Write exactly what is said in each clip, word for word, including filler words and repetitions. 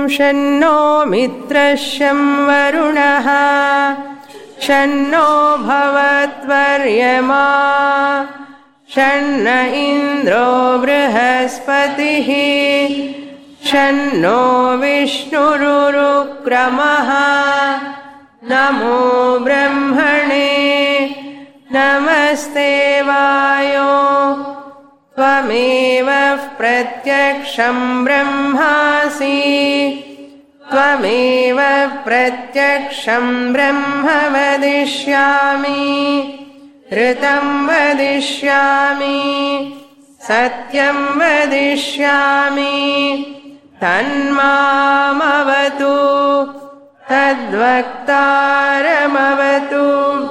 शन्नो मित्रशं वरुणः शन्नो भवत्वर्यमा शन्न इन्द्रो बृहस्पतिः शन्नो विष्णुरुरुक्रमः नमो ब्रह्मणे नमस्ते वायो त्वमेव प्रत्यक्षं ब्रह्मासि त्वमेव प्रत्यक्षं ब्रह्म वदिष्यामि ऋतं वदिष्यामि सत्यं वदिष्यामि तन्मामवतु तद्वक्तारमवतु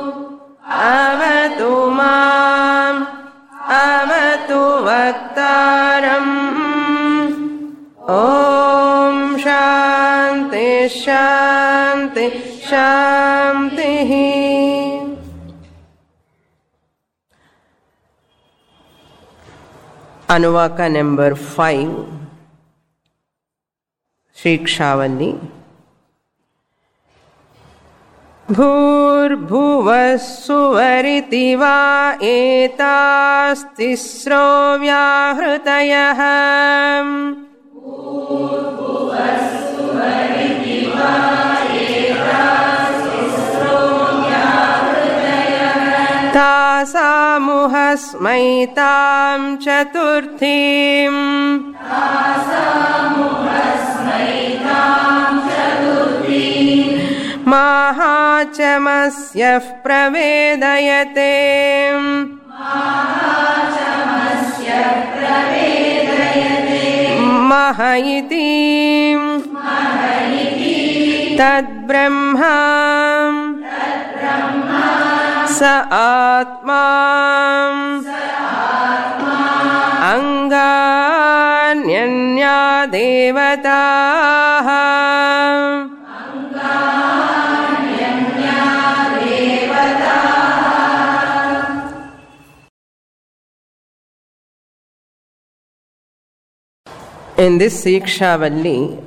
अवतु माम् अवतु वक्तारम् ॐ शान्ति शान्ति शान्तिः. Anuvaka number five, Shikshavali. भूर्भुवः सुवरिति वा एतास्तिस्रो व्याहृतयः तासामुहस्मैतां चतुर्थीम् माहाचमस्यः प्रवेदयते मह इति तद्ब्रह्मा स आत्मा अंगान्यन्या देवताः In this Sikshavalli,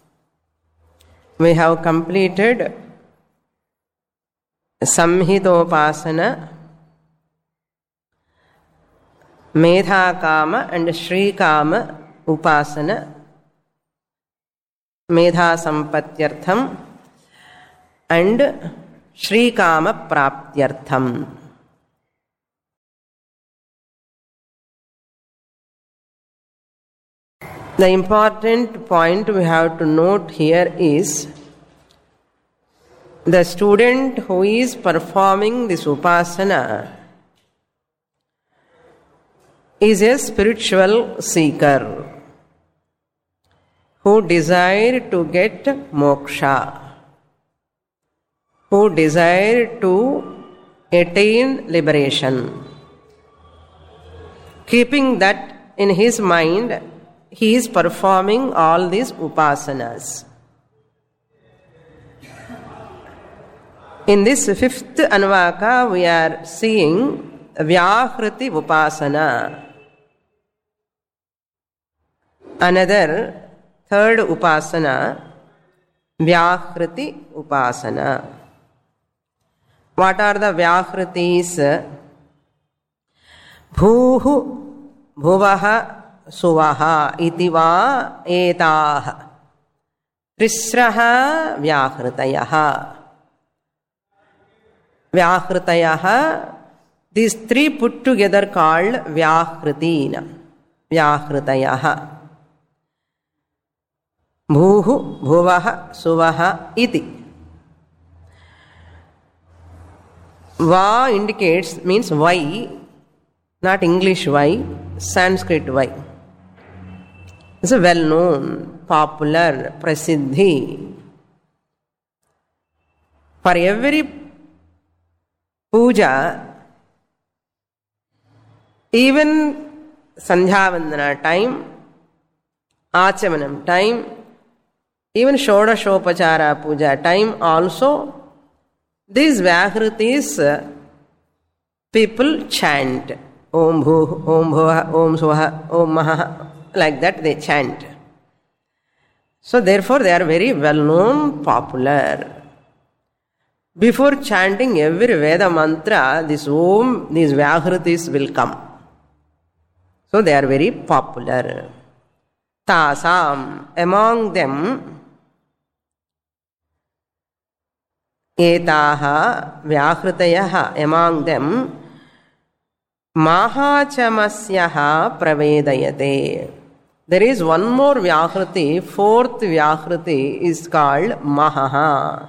we have completed Samhitopasana, Medhakama and Shrikama Upasana, Medha Sampatyartham and Shrikama Praptyartham. The important point we have to note here is the student who is performing this upasana is a spiritual seeker who desire to get moksha, who desire to attain liberation. Keeping that in his mind, he is performing all these upasanas. In this fifth Anuvaka, we are seeing Vyahriti Upasana. Another third Upasana, Vyahriti Upasana. What are the Vyahritis? Bhuhu, Bhuvaha, Suvaha iti va etaha trisraha vyahritayah. Vyahritayah, these three put together called Vyahritina. Vyahritayah. Bhuhu, Bhuvaha, Suvaha iti. Va indicates, means why, not English why, Sanskrit why. It's a well-known, popular, prasiddhi. For every puja, even Sandhyavandana time, Achamanam time, even Shodashopachara puja time also, these Vyahritis people chant. Om Bhu, Om Bhuva, Om Swaha, Om Maha. Like that they chant. So therefore they are very well known, popular. Before chanting every Veda mantra, this Om, these Vyahritis will come. So they are very popular. Tasam, among them, Etaha Vyahritaya, among them, Mahachamasyaha Pravedayate. There is one more Vyahriti, fourth Vyahriti is called Mahaha.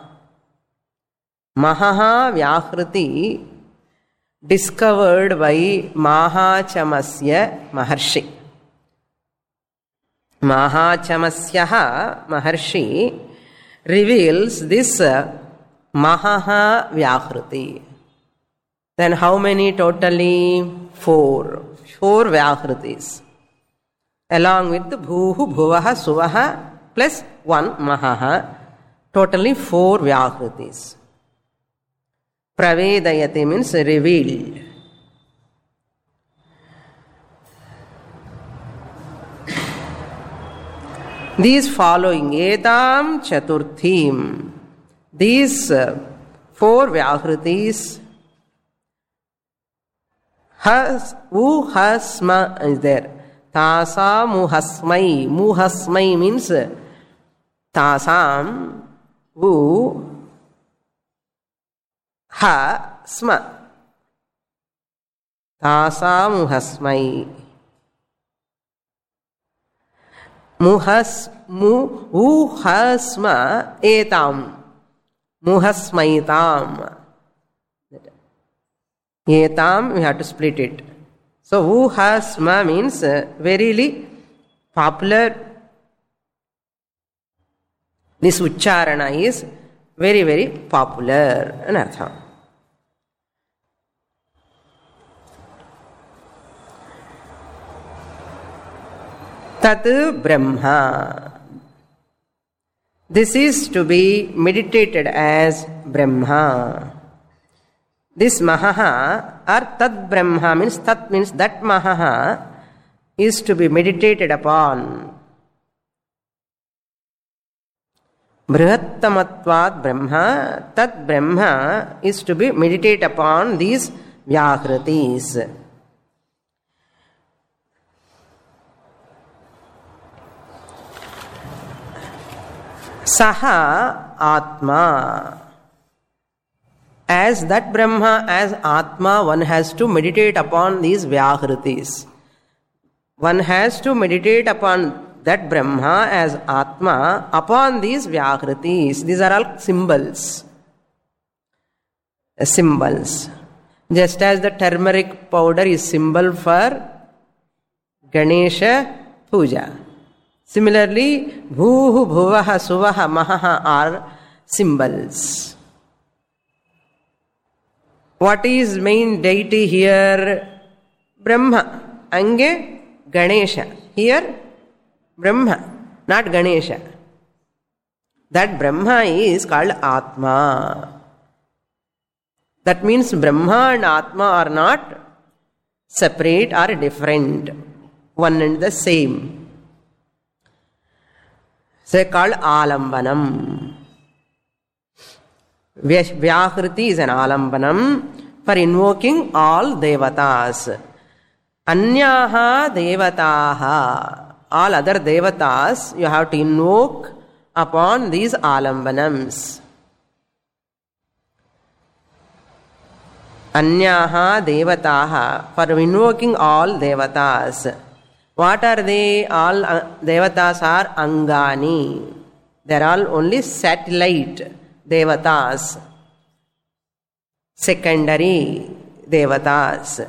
Mahaha Vyahriti discovered by Mahachamasya Maharshi. Mahachamasyaha Maharshi reveals this Mahaha Vyahriti. Then how many totally? Four. Four Vyahritis. Along with Bhuhu, Bhuvaha, Suvaha plus one Mahaha. Totally four Vyahritis. Pravedayate means revealed. These following, Etam Chaturthim, these uh, four Vyahritis, has, U Hasma is there. Tasa Muhasmai. Muhasmai means Tasam U Ha Sma. Tasa Muhasmai. Muhas Mu Uhasma Etam. Muhasmaitam. Etam, we have to split it. So, Uhasma means uh, verily popular. This Ucharana is very, very popular. Anartha. Tat Brahma. This is to be meditated as Brahma. This Mahaha or Tad Brahma means Tat means that Mahaha is to be meditated upon. Brihattamatvat Brahma, Tad Brahma is to be meditated upon these Vyahritis. Saha Atma. As that Brahma, as Atma, one has to meditate upon these Vyahritis. One has to meditate upon that Brahma as Atma upon these Vyahritis. These are all symbols. Symbols. Just as the turmeric powder is symbol for Ganesha Puja. Similarly, Bhuhu, Bhuvaha, Suvaha, Mahaha are symbols. What is main deity here? Brahma. Ange Ganesha. Here Brahma, not Ganesha. That Brahma is called Atma. That means Brahma and Atma are not separate or different. One and the same. They are called Alambanam. Vyahriti is an Alambanam for invoking all Devatas. Anyaha Devataha. All other Devatas you have to invoke upon these Alambanams. Anyaha Devataha, for invoking all Devatas. What are they? All Devatas are Angani. They are all only satellite Devatas. Secondary Devatas.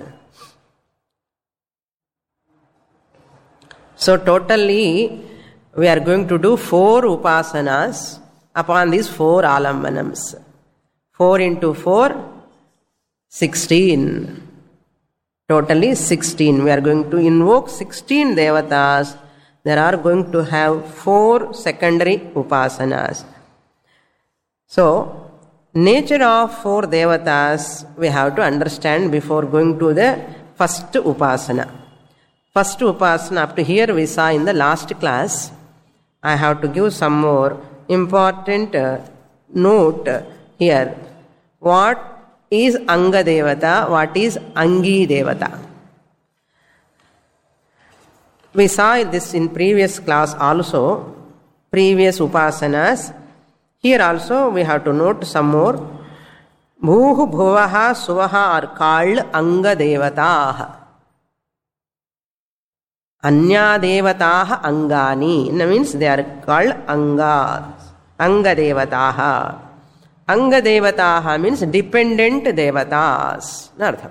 So totally we are going to do four upasanas upon these four alambanams. Four into four, sixteen. Totally sixteen. We are going to invoke sixteen devatas. There are going to have four secondary upasanas. So, nature of four devatas we have to understand before going to the first upasana. First upasana, up to here we saw in the last class. I have to give some more important uh, note here. What is Anga Devata? What is Angi Devata? We saw this in previous class also, previous upasanas. Here also we have to note some more. Bhuhu Bhuvaha Suvaha are called Anga Devataha. Anya Devataha Angani. That means they are called Angas. Anga Devataha. Anga Devataha means dependent Devatas.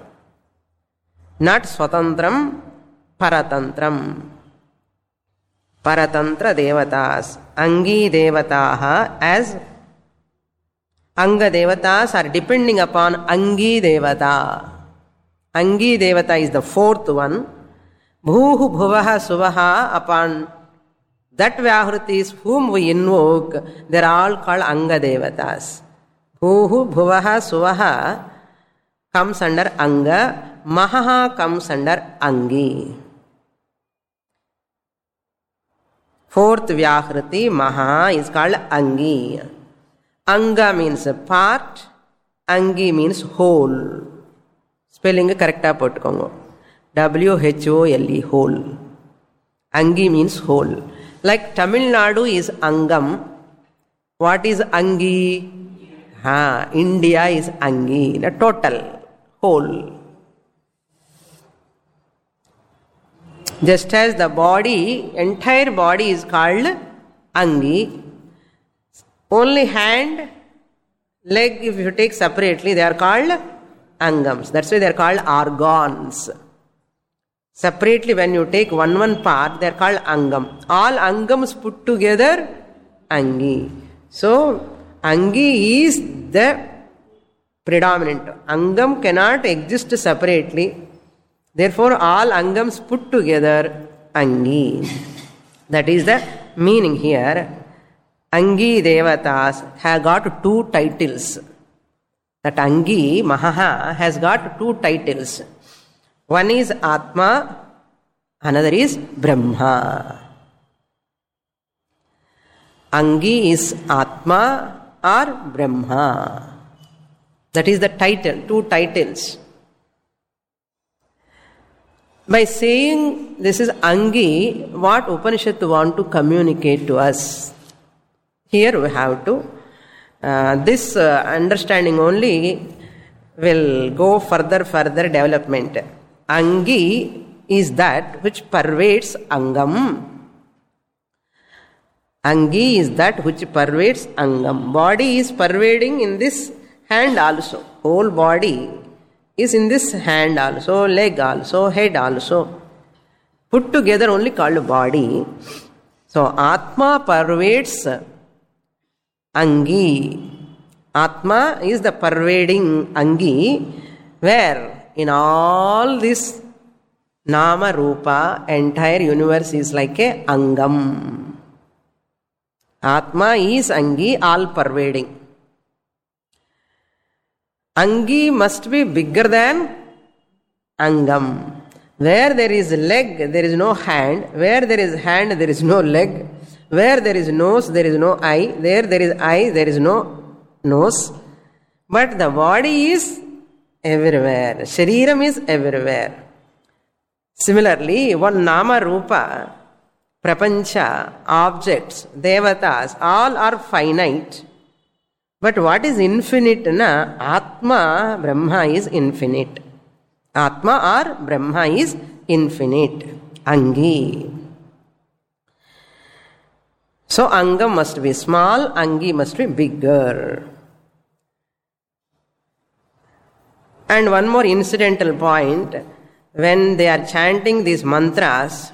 Not Swatantram, Paratantram. Paratantra Devatas. Angi Devataha as Anga Devatas are depending upon Angi Devata. Angi Devata is the fourth one. Bhuhu Bhuvaha Suvaha, upon that Vyahritis whom we invoke, they are all called Anga Devatas. Bhuhu Bhuvaha Suvaha comes under Anga, Mahaha comes under Angi. Fourth Vyahriti, Maha, is called Angi. Anga means part, Angi means whole. Spelling correcta pottukongo. W H O L E, whole. Angi means whole. Like Tamil Nadu is Angam. What is Angi? Ha, India is Angi. The total, whole. Just as the body, entire body is called Angi. Only hand, leg, if you take separately, they are called Angams. That's why they are called organs. Separately, when you take one one part, they are called Angam. All Angams put together, Angi. So, Angi is the predominant. Angam cannot exist separately. Therefore, all Angams put together, Angi. That is the meaning here. Angi Devatas have got two titles. That Angi, Mahaha, has got two titles. One is Atma, another is Brahma. Angi is Atma or Brahma. That is the title, two titles. By saying this is Angi, what Upanishad want to communicate to us? Here we have to, uh, this uh, understanding only will go further, further development. Angi is that which pervades Angam. Angi is that which pervades Angam. Body is pervading in this hand also. Whole body is in this hand also, leg also, head also. Put together only called body. So, Atma pervades Angi. Atma is the pervading Angi, where in all this Nama Rupa, entire universe is like a Angam. Atma is Angi, all pervading. Angi must be bigger than Angam. Where there is leg, there is no hand. Where there is hand, there is no leg. Where there is nose, there is no eye. There there is eye, there is no nose. But the body is everywhere. Shariram is everywhere. Similarly, one Nama Rupa, Prapancha, objects, Devatas, all are finite. But what is infinite? Na? Atma, Brahma is infinite. Atma or Brahma is infinite. Angi. So, Angam must be small, Angi must be bigger. And one more incidental point, when they are chanting these mantras,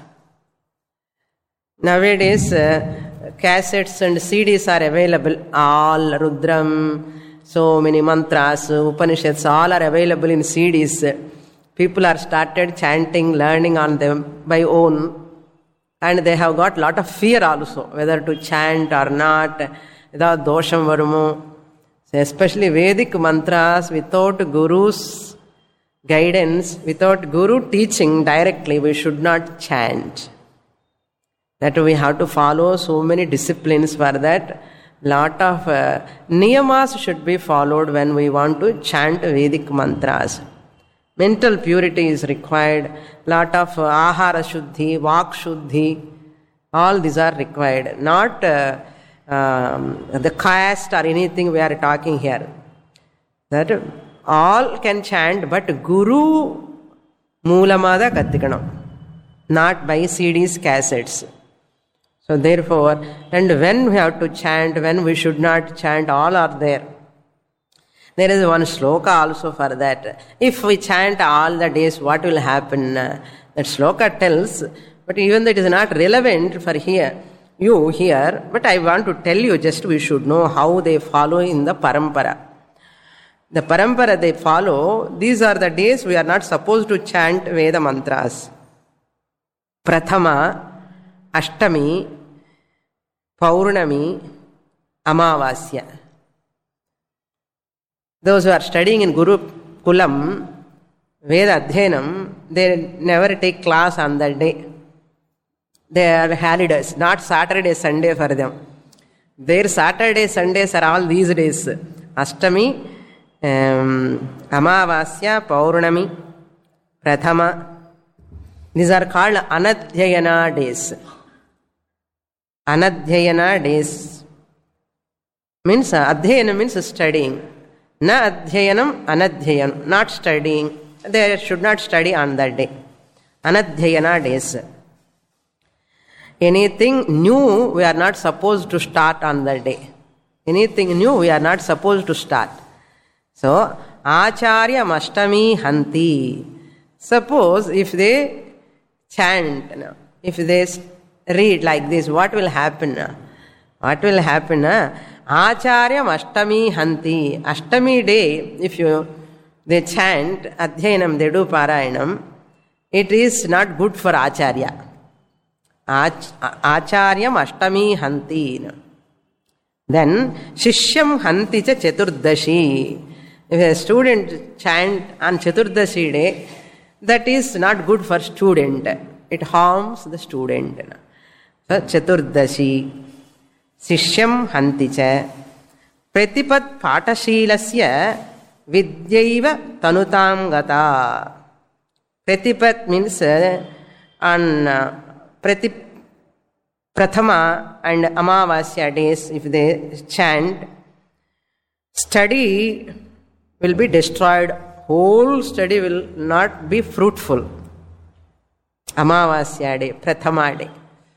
nowadays uh, cassettes and C Ds are available, all Rudram, so many mantras, Upanishads, all are available in C Ds. People are started chanting, learning on them by own. And they have got lot of fear also, whether to chant or not, without dosham varumo. Especially Vedic mantras, without Guru's guidance, without Guru teaching directly, we should not chant. That we have to follow so many disciplines for that. Lot of uh, niyamas should be followed when we want to chant Vedic mantras. Mental purity is required. Lot of uh, ahara shuddhi, vak shuddhi, all these are required. Not uh, um, the caste or anything we are talking here. That all can chant, but Guru Moolamada Kattikanam, not by C Ds, cassettes. So therefore, and when we have to chant, when we should not chant, all are there. There is one sloka also for that. If we chant all the days, what will happen? That sloka tells, but even that is not relevant for here, you here, but I want to tell you, just we should know how they follow in the parampara. The parampara they follow, these are the days we are not supposed to chant Veda mantras. Prathama, Ashtami, Paurnami, Amavasya. Those who are studying in Guru Kulam, Veda Adhyanam, they never take class on that day. They are holidays, not Saturday, Sunday for them. Their Saturday, Sundays are all these days. Ashtami, um, Amavasya, Paurnami, Prathama. These are called Anadhyayana days. Anadhyayana days means, uh, Adhyayana means studying. Na adhyayanam, anadhyayanam, not studying. They should not study on that day. Anadhyayana days. Anything new we are not supposed to start on that day. Anything new we are not supposed to start. So, Acharya Mashtami Hanti. Suppose if they chant, if they read like this, what will happen? What will happen? Acharya Ashtami Hanti. Ashtami day, if you they chant Adhyayanam, they do Parayanam, it is not good for Acharya. Ach- Acharyam Ashtami Hanti. Then Shishyam Hanti cha Chaturdashi. If a student chant on Chaturdashi day, that is not good for student. It harms the student. So Chaturdashi. Sishyam hanticha pratipat patashilasya vidyaiva tanutam gata. Pratipat means uh, on uh, pratip, prathama and amavasya days, if they chant, study will be destroyed. Whole study will not be fruitful. Amavasya day, prathama day.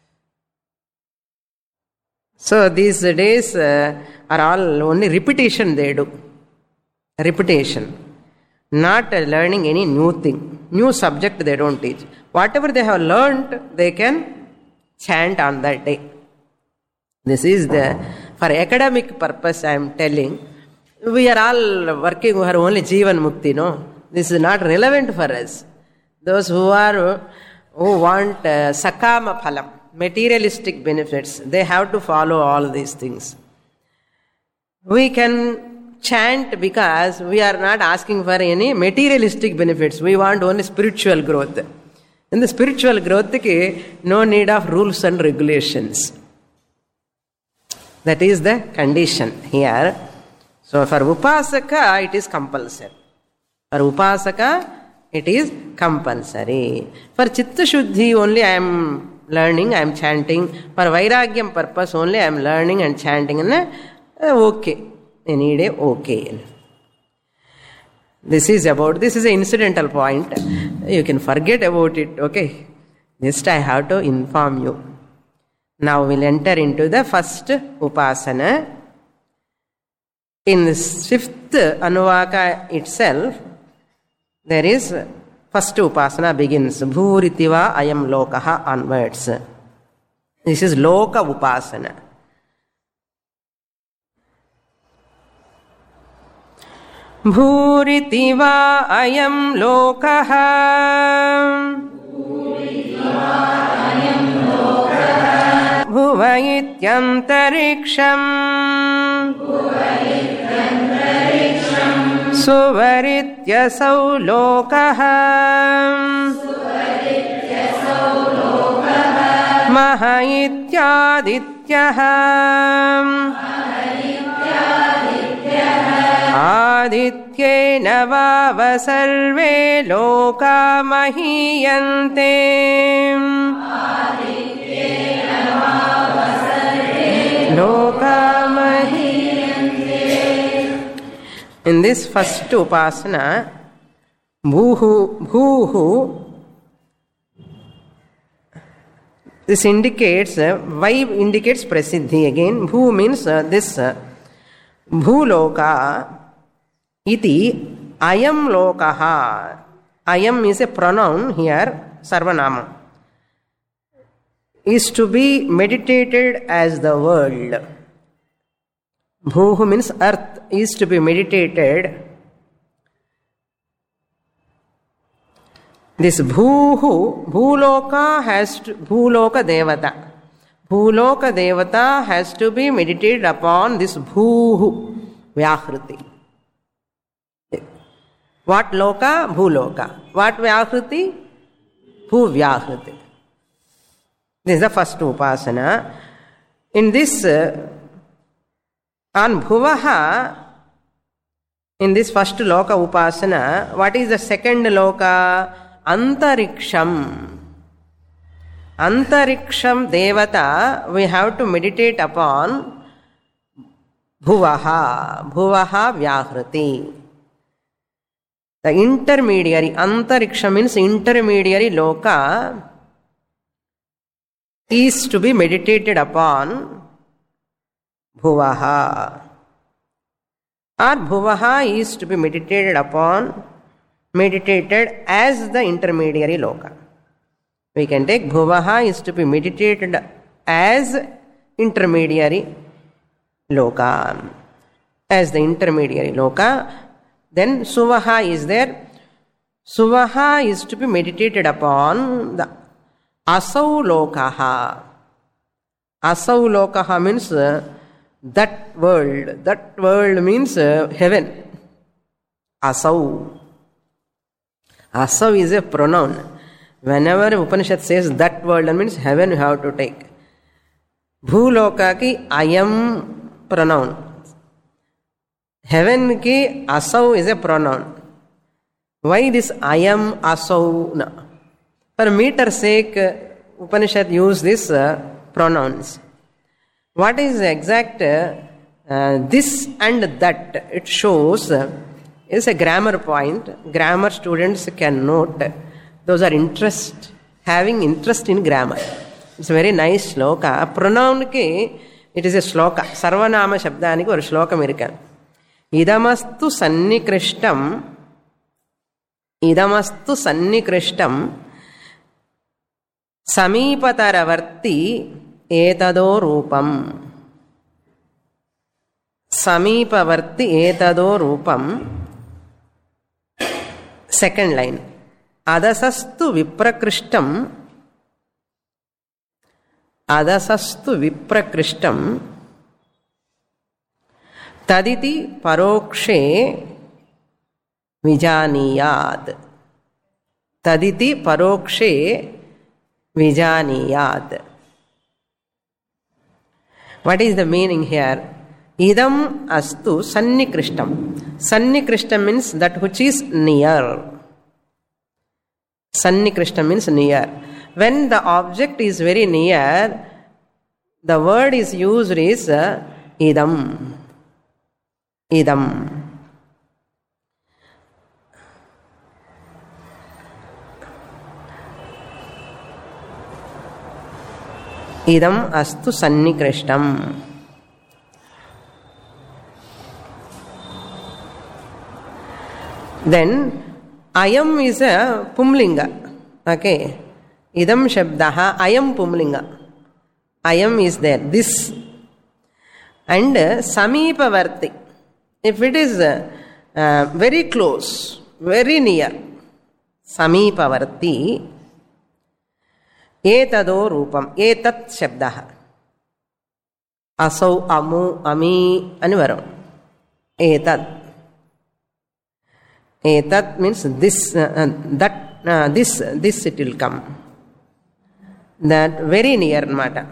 So these days uh, are all only repetition they do. Repetition. Not uh, learning any new thing. New subject they don't teach. Whatever they have learnt, they can chant on that day. This is the, for academic purpose I am telling. We are all working for only Jivan Mukti, no? This is not relevant for us. Those who are, who want uh, Sakama Phalam, materialistic benefits, they have to follow all these things. We can chant because we are not asking for any materialistic benefits. We want only spiritual growth. In the spiritual growth, no need of rules and regulations. That is the condition here. So for Upasaka, it is compulsory. For Upasaka, it is compulsory. For Chitta Shuddhi only I am learning, I am chanting. For Vairagyam purpose only I am learning and chanting. And uh, okay. Any day, okay. This is about, this is an incidental point. You can forget about it, okay. Just I have to inform you. Now we'll enter into the first Upasana. In this fifth Anuvaka itself, there is first Upasana begins. Bhuritiva ayam lokaha onwards. This is Loka Upasana. Bhuritiva ayam lokaha Bhuva ityantariksham Suvarityasau lokaha मह इत्यादित्यः आदित्येन वाव सर्वे लोका महीयन्ते लोका महीयन्ते. In this first upasana, bhuhu bhuhu, this indicates uh, why indicates prasiddhi again. Bhu means uh, this uh, bhuloka iti ayam lokaha. Ayam is a pronoun here, sarvanama, is to be meditated as the world. Bhuhu means earth is to be meditated. This bhuhu, bhuloka has to, bhuloka devata. Bhuloka devata has to be meditated upon this bhuhu, vyahruti. What loka? Bhuloka. What vyahruti? Bhu vyahruti. This is the first upasana. In this, uh, on bhuvaha, in this first loka upasana, what is the second loka? Antariksham. Antariksham devata, we have to meditate upon bhuvaha. Bhuvaha vyahruti. The intermediary, Antariksha means intermediary loka, is to be meditated upon bhuvaha. Or bhuvaha is to be meditated upon, meditated as the intermediary loka. We can take bhuvaha is to be meditated as intermediary loka. As the intermediary loka. Then suvaha is there. Suvaha is to be meditated upon the asau lokaha. Asau lokaha means uh, that world. That world means uh, heaven. Asau. Asau is a pronoun. Whenever Upanishad says that world, that means heaven you have to take. Bhuloka ki ayam pronoun. Heaven ki asau is a pronoun. Why this ayam asau? No. For meter's sake, Upanishad use these uh, pronouns. What is the exact uh, this and that? It shows uh, is a grammar point. Grammar students can note. Those are interest, having interest in grammar. It's a very nice shloka. Pronoun ki, it is a shloka. Sarvanama shabdaniki or shloka irukku. Idamastu sannikrishtam, idamastu sannikrishtam, samipataravarti etado rupam. Samipavarti etado rupam. Second line. Adasastu viprakrishtam, adasastu viprakrishtam, taditi parokshe vijaniyad. Taditi parokshe vijaniyad. What is the meaning here? Idam astu sannikrishtam. Sannikrishtam means that which is near. Sannikrishtam means near. When the object is very near, the word is used is uh, idam. Idam. Idam astu sannikrishtam. Then ayam is a pumlinga. Okay. Idam shabdaha ayam pumlinga. Ayam is there. This. And uh, samipavarti. If it is uh, uh, very close, very near. Samipavarti. Etado rupam. Etat shabdaha. Asau, amu, ami, anivaram. Etat. Etat means this, uh, that, uh, this, this it will come. that very near mata.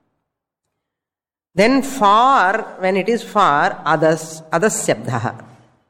Then far, when it is far, others, others shabdaha.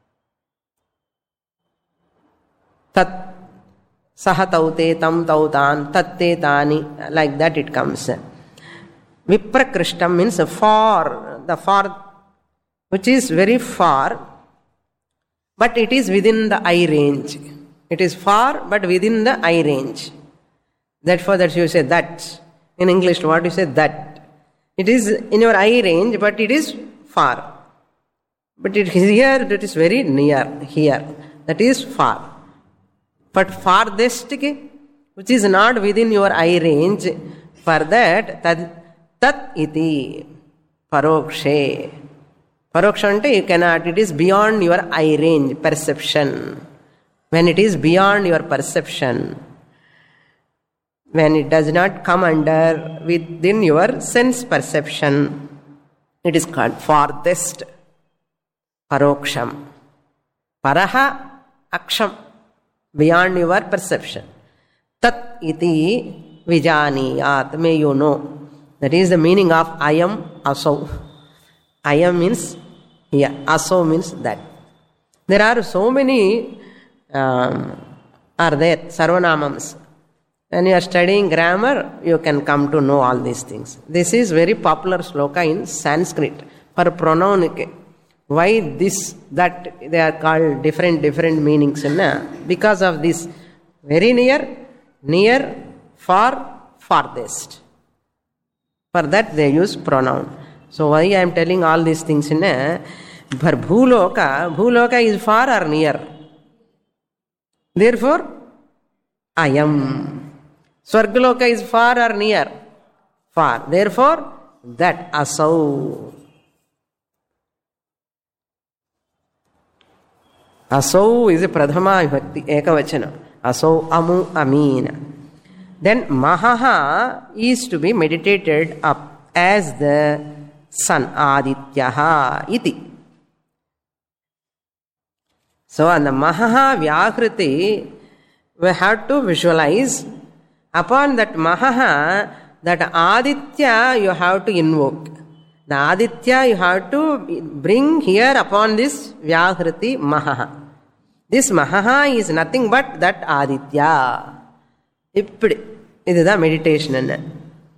Tat saha taute tam tautan tatte tani, like that it comes. Viprakrishtam means far, the far which is very far, but it is within the eye range. It is far, but within the eye range. Therefore, that you say that. In English, what you say that? It is in your eye range, but it is far. But it is here, it is very near, here. That is far. But farthest, which is not within your eye range, for that, tat, tat iti, parokshe. Paroksha, you cannot, it is beyond your eye range, perception. When it is beyond your perception, when it does not come under within your sense perception, it is called farthest, paroksham. Paraha aksham, beyond your perception. Tat iti vijaniyat, may you know. That is the meaning of ayam asau. Ayam means here, asau means that. There are so many um, are there, sarvanamams. When you are studying grammar, you can come to know all these things. This is very popular sloka in Sanskrit for pronoun. Why this, that, they are called different, different meanings. Because of this, very near, near, far, farthest. For that they use pronoun. So why I am telling all these things? In a, for bhuloka, bhuloka is far or near. Therefore, ayam. Swargaloka is far or near? Far. Therefore, that asau. Asau is a pradhama vibhakti, ekavachana. Asau amu amina. Then mahaha is to be meditated up as the sun, adityaha iti. So on the mahaha vyakriti, we have to visualize. Upon that mahaha, that aditya you have to invoke. The aditya you have to bring here upon this vyakriti mahaha. This mahaha is nothing but that aditya. Ippidi. This is the meditation.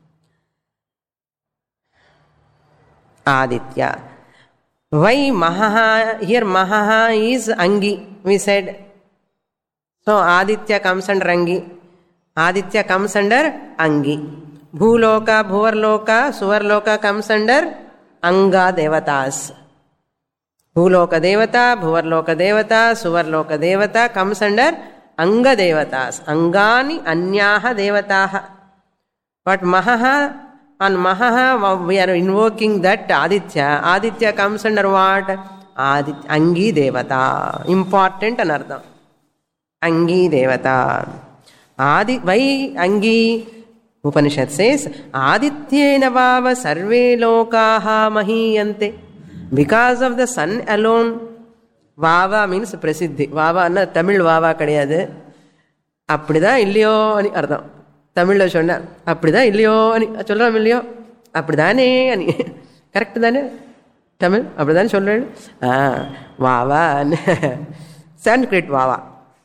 Aditya. Why mahaha? Here mahaha is angi. We said. So aditya comes under angi. Aditya comes under angi. Bhuloka, bhuvarloka, suvarloka comes under anga devatas. Bhuloka devata, bhuvarloka devata, suvarloka devata comes under anga devatas. Angani anyaha devataha. But mahaha, on mahaha we are invoking that aditya. Aditya comes under what? Aditya, angi devata. Important anardham. Angi devata. Adi, why angi? Upanishad says, Adityena vava sarve lokaha mahiyante. Because of the sun alone, vava means prasiddhi. Vava anna Tamil vava kadiyadu. Appadida illiyo ani ardham. Tamil lo sonna. Appadida illiyo ani. Solram illiyo. Appadidane ani. Correct dane? Tamil? Appadidane solran? Ah, vava. Sanskrit vava.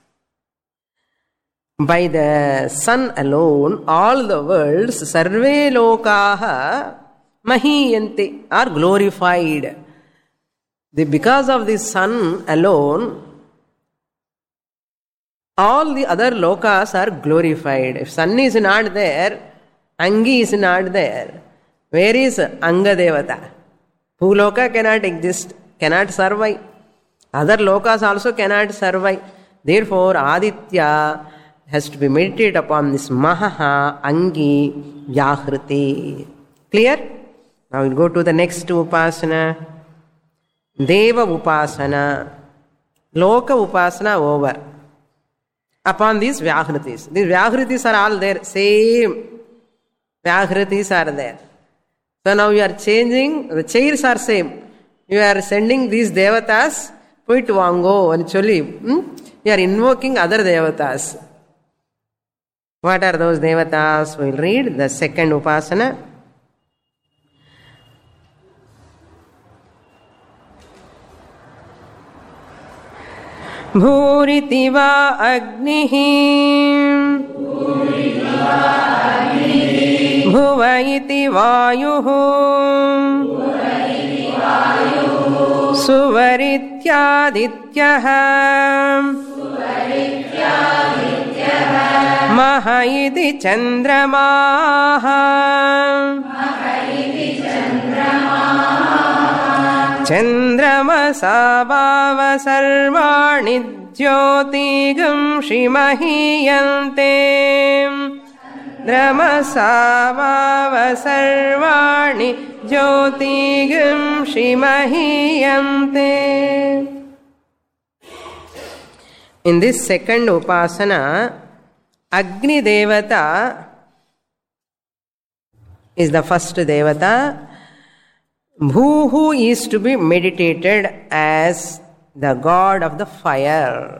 By the sun alone, all the worlds, sarve lokaha mahiyante, are glorified. The, because of the sun alone, all the other lokas are glorified. If sun is not there, angi is not there. Where is anga devata? Bhuloka cannot exist, cannot survive. Other lokas also cannot survive. Therefore, Aditya has to be meditated upon this mahaha, angi, vyakriti. Clear? Now we'll go to the next upasana. Deva upasana. Loka upasana over. Upon these vyakritis. These vyakritis are all there. Same. Vyakritis are there. So now you are changing. The chairs are same. You are sending these devatas. Poit vango and choli. Hmm? You are invoking other devatas. What are those devatas? We will read the second upasana. Bhuriti va agnihi Bhuva iti vayuhu Suvarityadityah Maha iti chandramaha Chandramasa bhava sarvani jyotigam shimahiyante Chandramasa bhava sarvani jyotigam shimahiyante. In this second upasana, Agni Devata is the first Devata. Bhuhu is to be meditated as the god of the fire.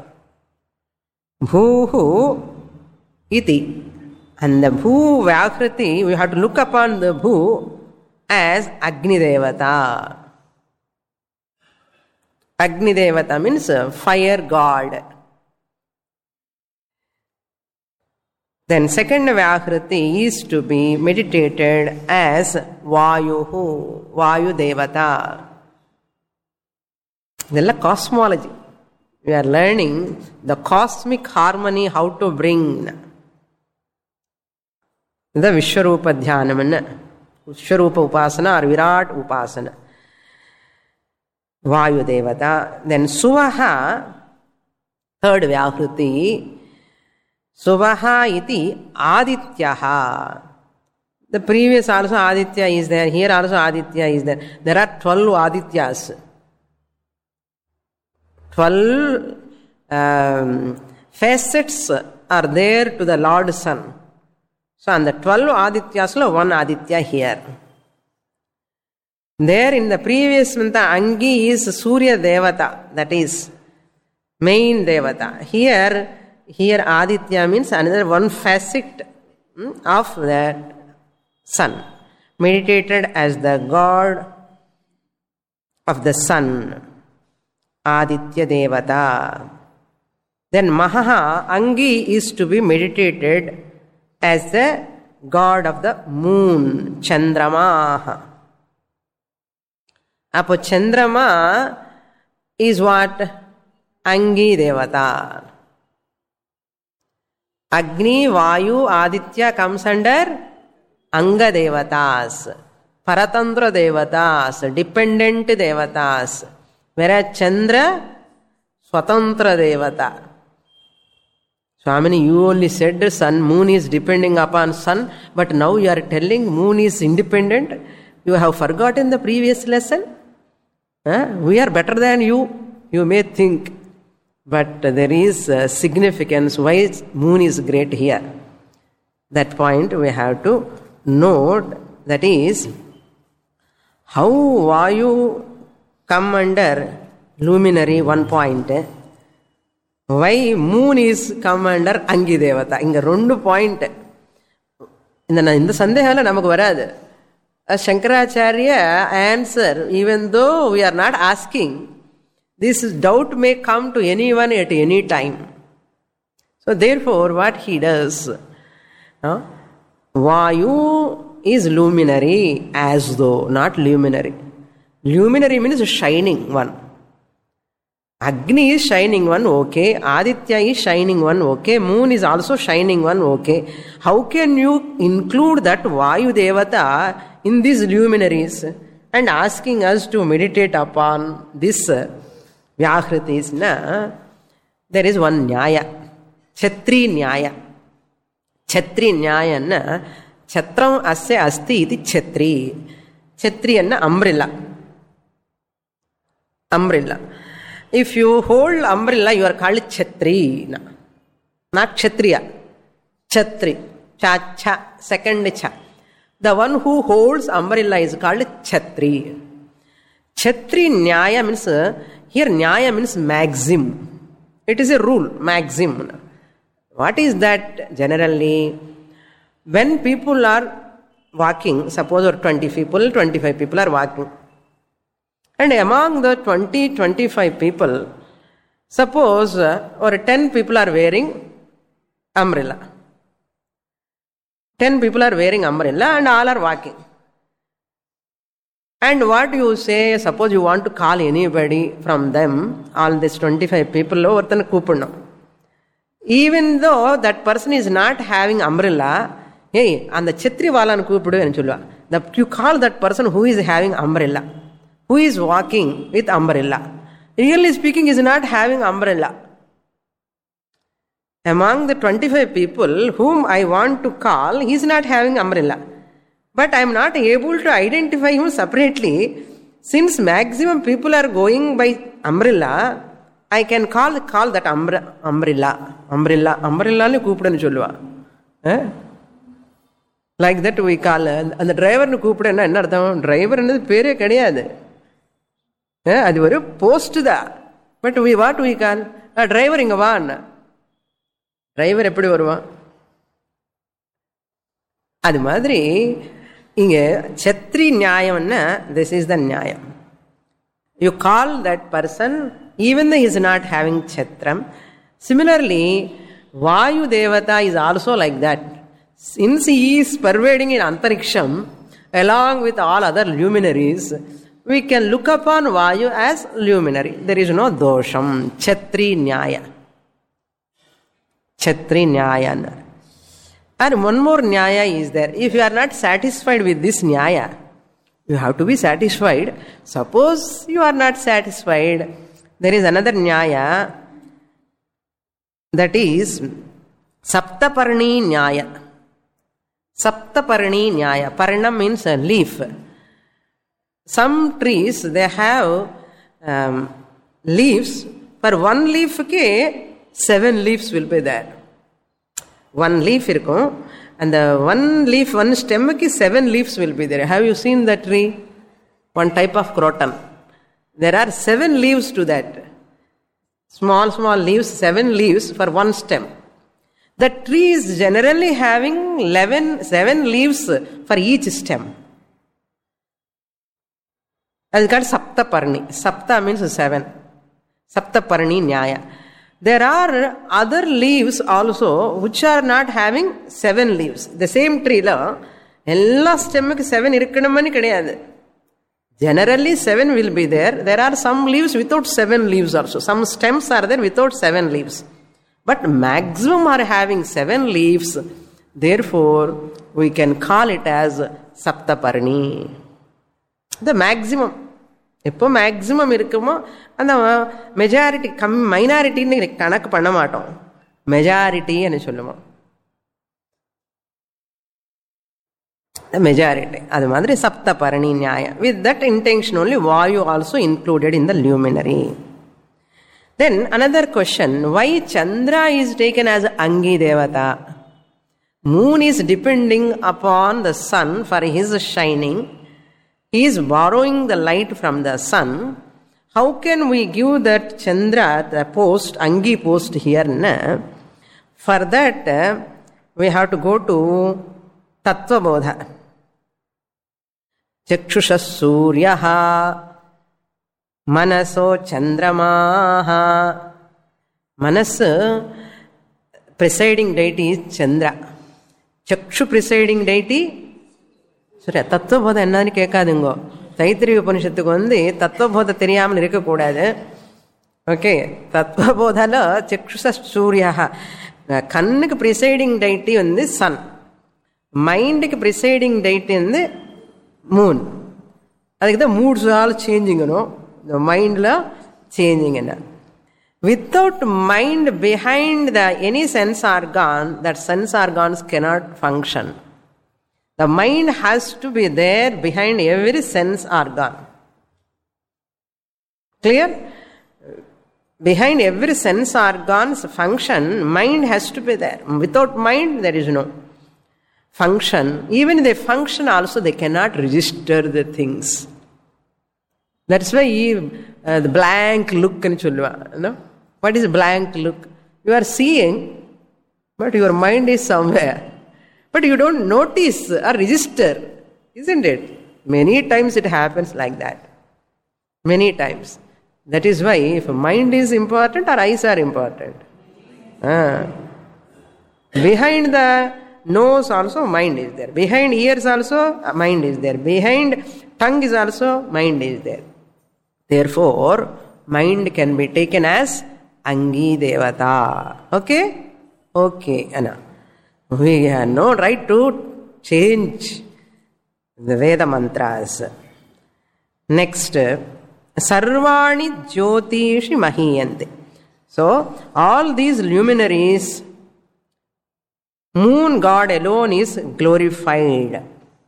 Bhuhu iti. And the Bhu Vyakriti, we have to look upon the Bhu as Agni Devata. Agni Devata means fire god. Then second Vyakriti is to be meditated as Vayuhu, Vayu Devata. This is cosmology. We are learning the cosmic harmony, how to bring. The Vishwarupa Dhyanam, Vishwarupa Upasana or Virat Upasana. Vayu Devata. Then Suvaha, third Vyakriti. Suvaha iti Adityaha. The previous also Aditya is there, here also Aditya is there. There are twelve Adityas. Twelve um, facets are there to the Lord Sun. So on the twelve Adityas, one Aditya here. There in the previous manta, Angi is Surya Devata, that is main Devata. Here, Here Aditya means another one facet of the sun, meditated as the god of the sun, Aditya Devata. Then Maha Angi is to be meditated as the god of the moon, Chandrama. Apo Chandrama is what? Angi Devata. Agni, Vayu, Aditya comes under Anga Devatas, Paratantra Devatas, dependent Devatas, whereas Chandra, Swatantra Devata. Swamini, you only said sun, moon is depending upon sun, but now you are telling moon is independent. You have forgotten the previous lesson? Huh? We are better than you, you may think. But there is a significance why moon is great here. That point we have to note, that is, how Vayu come under luminary, one point. Why moon is come under Angi Devata. Inga rendu point. In the Sandehala namakku varadu. As Shankaracharya answer, even though we are not asking, this doubt may come to anyone at any time. So therefore, what he does, uh, Vayu is luminary as though, not luminary. Luminary means shining one. Agni is shining one, okay. Aditya is shining one, okay. Moon is also shining one, okay. How can you include that Vayu Devata in these luminaries and asking us to meditate upon this uh, Vyakritis, na? There is one Nyaya. Chatri Nyaya. Chatri Nyaya na Chatram asya asti iti Chatri. Chatri anna umbrella. Umbrella. If you hold umbrella, you are called Chatri. Na. Not Kshatriya. Chatri. Cha cha. Second cha. The one who holds umbrella is called Chatri. Chatri Nyaya means, uh, here Nyaya means maxim. It is a rule, maxim. What is that generally? When people are walking, suppose or twenty people, twenty-five people are walking. And among the twenty, twenty-five people, suppose uh, or ten people are wearing umbrella. ten people are wearing umbrella and all are walking. And what you say, suppose you want to call anybody from them, all these twenty-five people, even though that person is not having umbrella, hey, and the chetri wala you call that person who is having umbrella, who is walking with umbrella. Really speaking, is not having umbrella. Among the twenty-five people whom I want to call, he is not having umbrella. But I am not able to identify him separately. Since maximum people are going by umbrella, I can call call that umbra, umbrella. Umbrella. Umbrella ni கூப்பிடன்னு சொல்லுவா. Like that we call. And the driver nu கூப்பிடன்னா என்ன அர்த்தம்? Driver என்னது பேரே கிடையாது. அது ஒரு post தான். But we what we call? Driver இங்க வா அண்ணா. Driver எப்படி வருவான்? அது மாதிரி இங்க சத்ரி நியாயம்னா this is the நியாயம். You call that person even though he is not having chatram. Similarly, Vayu Devata is also like that. Since he is pervading in Antariksham along with all other luminaries, we can look upon Vayu as luminary. There is no dosham. Chatri nyaya. Chatri nyaya. And one more nyaya is there. If you are not satisfied with this nyaya, you have to be satisfied. Suppose you are not satisfied, there is another nyaya, that is Saptaparni nyaya. Saptaparni nyaya. Parna means a leaf. Some trees, they have um, leaves. For one leaf, seven leaves will be there. One leaf irkum, and the one leaf, one stem ki seven leaves will be there. Have you seen that tree? One type of croton. There are seven leaves to that. Small, small leaves, seven leaves for one stem. The tree is generally having eleven, seven leaves for each stem. That is called Saptaparni. Sapta means seven. Saptaparni nyaya. There are other leaves also which are not having seven leaves. The same tree la ella stem ku seven irukkanumani kediyadu. Generally seven will be there. There are some leaves without seven leaves also. Some stems are there without seven leaves. But maximum are having seven leaves. Therefore, we can call it as Saptaparni. The maximum. எப்போ maximum இருக்குமோ அந்த majority come மைனாரிட்டின்னு கணக்கு பண்ண மாட்டோம், மெஜாரிட்டின்னு சொல்லுவோம். Majority அது மாதிரி சப்தபரணி நியாயம். வித் தட் இன்டென்ஷன் only வாயு also included in the luminary. Then another question, why Chandra is taken as Angi Devata? Moon is depending upon the sun for his shining. He is borrowing the light from the sun. How can we give that Chandra, the post, Angi post here? Na? For that, we have to go to Tattva Bodha. Chakshusha Suryaha Manaso Chandramaha. Manas, presiding deity is Chandra. Chakshu presiding deity, சரி, தத்துவபோதம் என்னன்னு கேட்காதுங்கோ. தைத்திரிய உபனிஷத்துக்கு வந்து தத்துவபோத தெரியாமல் இருக்கக்கூடாது. Okay, தத்துவபோதால Chakshusha Surya, கண்ணுக்கு presiding டைட்டி வந்து Sun, மைண்டுக்கு presiding டைட்டி வந்து மூன். அதுக்கு தான் மூட்ஸ் ஆல் சேஞ்சிங்கணும், இந்த மைண்டில் சேஞ்சிங் என்ன. Without mind behind the any sense organ, that sense organs cannot function. The mind has to be there behind every sense organ. Clear? Behind every sense organ's function, mind has to be there. Without mind, there is no function. Even if they function also, they cannot register the things. That's why uh, the blank look. No? What is blank look? You are seeing, but your mind is somewhere. But you don't notice or register, isn't it? Many times it happens like that. Many times. That is why if mind is important or eyes are important. Ah. Behind the nose also mind is there. Behind ears also mind is there. Behind tongue is also mind is there. Therefore, mind can be taken as Angi Devata. Okay? Okay, Anna. We have no right to change the Veda mantras. Next, Sarvani Jyotishi Mahiyante. So, all these luminaries, moon god alone is glorified.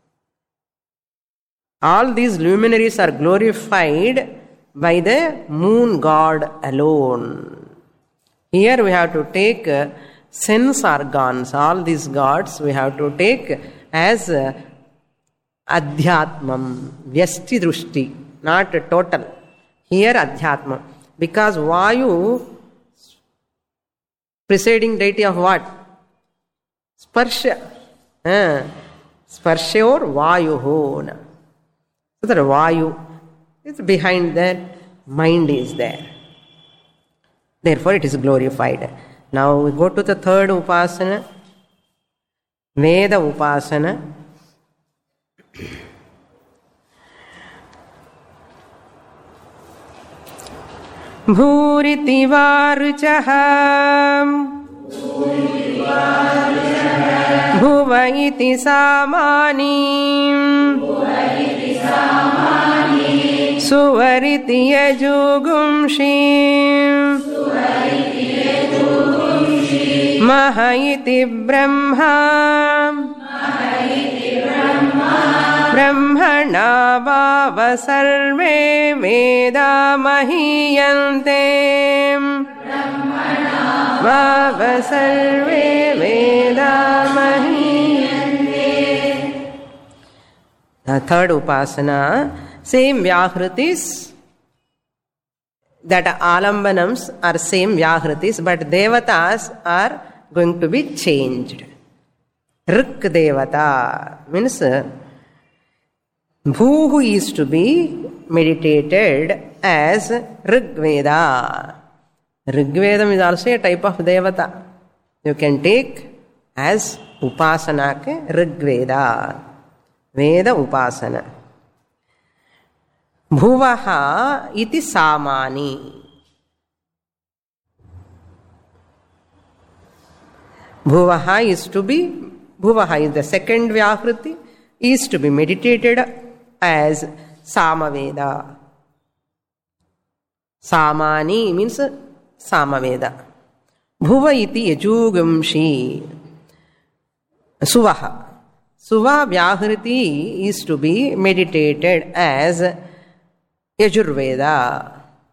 All these luminaries are glorified by the moon god alone. Here we have to take uh, sense organs. All these gods we have to take as uh, Adhyatmam, Vyasti Drushti, not total. Here Adhyatmam. Because Vayu, presiding deity of what? Sparsha. Uh, Sparsha or Vayu. So that Vayu is behind that, mind is there. Therefore it is glorified. Now we go to the third Upasana, Veda Upasana. Bhuriti Varchaham Bhuva iti Samanim Suvariti Yajugumshim Maha iti Brahma Brahmana Bhava Sarve Veda Mahiyante Bhava Sarve Veda Mahiyante. The third Upasana, same Vyahritis, that Alambanams are same Vyahritis, but Devatas are going to be changed. Rik Devata means Bhuhu is to be meditated as Rigveda. Rigvedam is also a type of Devata. You can take as Upasana ke Rigveda. Veda Upasana. Bhuvaha iti Samani. Bhuvaha is to be, Bhuvaha is the second Vyakriti, is to be meditated as Samaveda. Samani means Samaveda. Bhuva iti Yajugamshi. Suvaha. Suva Vyahriti is to be meditated as Yajurveda.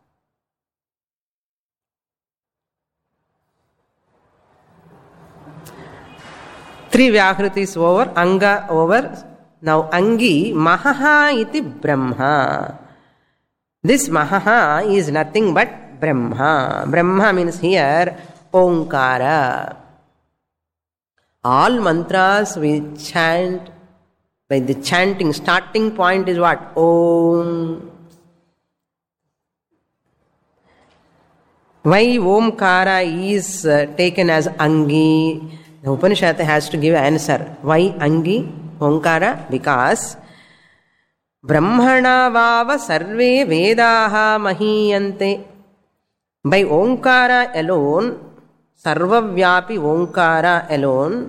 Three Vyakritis over, Anga over. Now Angi, Mahaha iti Brahma. This Mahaha is nothing but Brahma. Brahma means here Omkara. All mantras we chant, by the chanting, starting point is what? Om. Why Omkara is uh, taken as Angi? The Upanishad has to give answer. Why Angi? Omkara? Because Brahmana Vava Sarve Vedaha Mahiyante. By Omkara alone, Sarvavyapi Omkara alone,